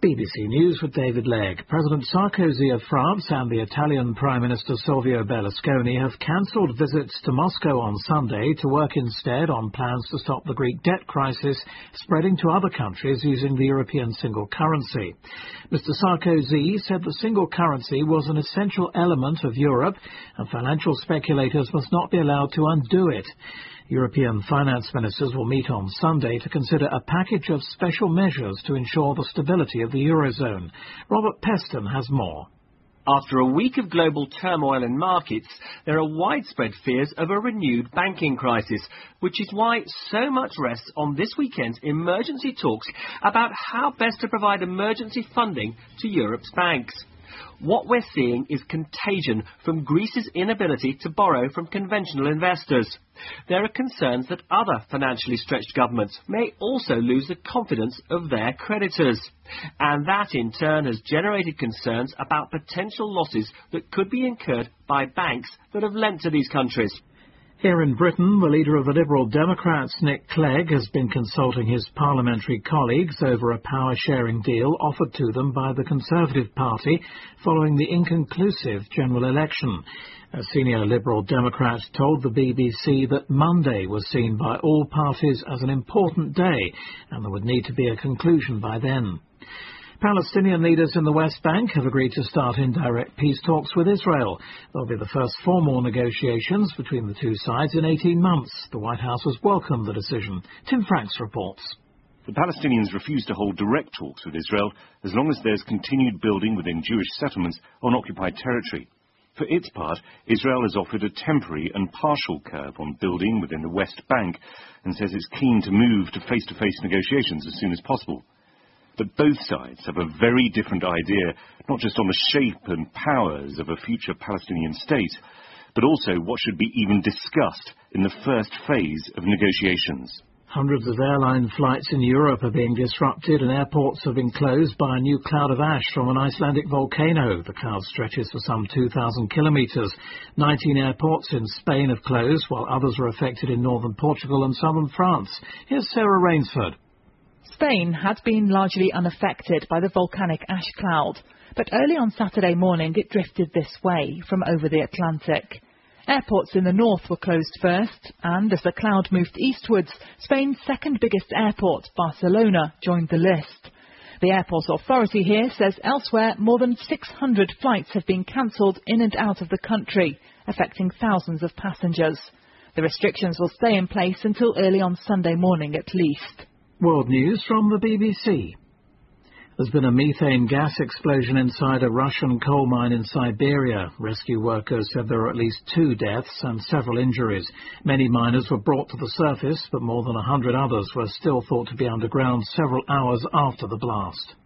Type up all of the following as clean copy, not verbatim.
BBC News with David Legg. President Sarkozy of France and the Italian Prime Minister Silvio Berlusconi have cancelled visits to Moscow on Sunday to work instead on plans to stop the Greek debt crisis spreading to other countries using the European single currency. Mr. Sarkozy said the single currency was an essential element of Europe and financial speculators must not be allowed to undo it. European finance ministers will meet on Sunday to consider a package of special measures to ensure the stability of the Eurozone. Robert Peston has more. After a week of global turmoil in markets, there are widespread fears of a renewed banking crisis, which is why so much rests on this weekend's emergency talks about how best to provide emergency funding to Europe's banks. What we're seeing is contagion from Greece's inability to borrow from conventional investors. There are concerns that other financially stretched governments may also lose the confidence of their creditors. And that in turn has generated concerns about potential losses that could be incurred by banks that have lent to these countries. Here in Britain, the leader of the Liberal Democrats, Nick Clegg, has been consulting his parliamentary colleagues over a power-sharing deal offered to them by the Conservative Party following the inconclusive general election. A senior Liberal Democrat told the BBC that Monday was seen by all parties as an important day and there would need to be a conclusion by then. Palestinian leaders in the West Bank have agreed to start indirect peace talks with Israel. They'll be the first formal negotiations between the two sides in 18 months. The White House has welcomed the decision. Tim Franks reports. The Palestinians refuse to hold direct talks with Israel as long as there's continued building within Jewish settlements on occupied territory. For its part, Israel has offered a temporary and partial curb on building within the West Bank and says it's keen to move to face-to-face negotiations as soon as possible. But both sides have a very different idea, not just on the shape and powers of a future Palestinian state, but also what should be even discussed in the first phase of negotiations. Hundreds of airline flights in Europe are being disrupted and airports have been closed by a new cloud of ash from an Icelandic volcano. The cloud stretches for some 2,000 kilometres. 19 airports in Spain have closed, while others are affected in northern Portugal and southern France. Here's Sarah Rainsford. Spain had been largely unaffected by the volcanic ash cloud, but early on Saturday morning it drifted this way from over the Atlantic. Airports in the north were closed first, and as the cloud moved eastwards, Spain's second biggest airport, Barcelona, joined the list. The airport authority here says elsewhere more than 600 flights have been cancelled in and out of the country, affecting thousands of passengers. The restrictions will stay in place until early on Sunday morning at least. World News from the BBC. There's been a methane gas explosion inside a Russian coal mine in Siberia. Rescue workers said there are at least 2 deaths and several injuries. Many miners were brought to the surface, but more than 100 others were still thought to be underground several hours after the blast.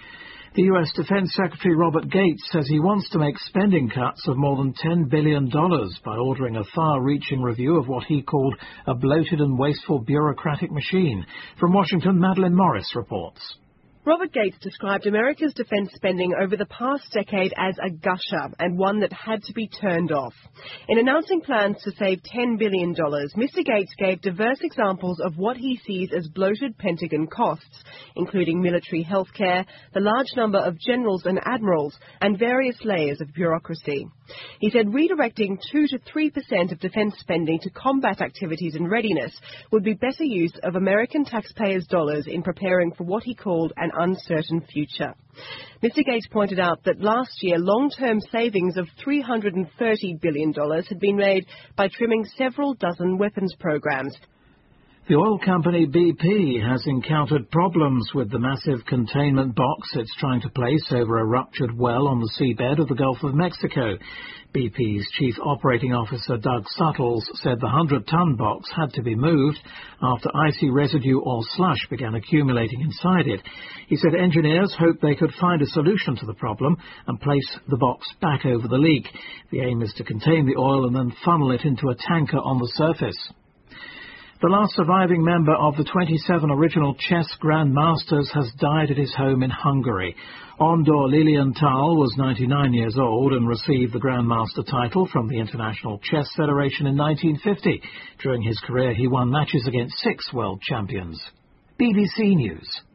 The U.S. Defense Secretary Robert Gates says he wants to make spending cuts of more than $10 billion by ordering a far-reaching review of what he called a bloated and wasteful bureaucratic machine. From Washington, Madeline Morris reports. Robert Gates described America's defence spending over the past decade as a gusher and one that had to be turned off. In announcing plans to save $10 billion, Mr. Gates gave diverse examples of what he sees as bloated Pentagon costs, including military healthcare, the large number of generals and admirals, and various layers of bureaucracy. He said redirecting 2 to 3% of defence spending to combat activities and readiness would be better use of American taxpayers' dollars in preparing for what he called an uncertain future. Mr. Gates pointed out that last year long-term savings of $330 billion had been made by trimming several dozen weapons programs. The oil company BP has encountered problems with the massive containment box it's trying to place over a ruptured well on the seabed of the Gulf of Mexico. BP's Chief Operating Officer Doug Suttles said the 100-ton box had to be moved after icy residue or slush began accumulating inside it. He said engineers hoped they could find a solution to the problem and place the box back over the leak. The aim is to contain the oil and then funnel it into a tanker on the surface. The last surviving member of the 27 original chess grandmasters has died at his home in Hungary. Andor Lilienthal was 99 years old and received the grandmaster title from the International Chess Federation in 1950. During his career, he won matches against 6 world champions. BBC News.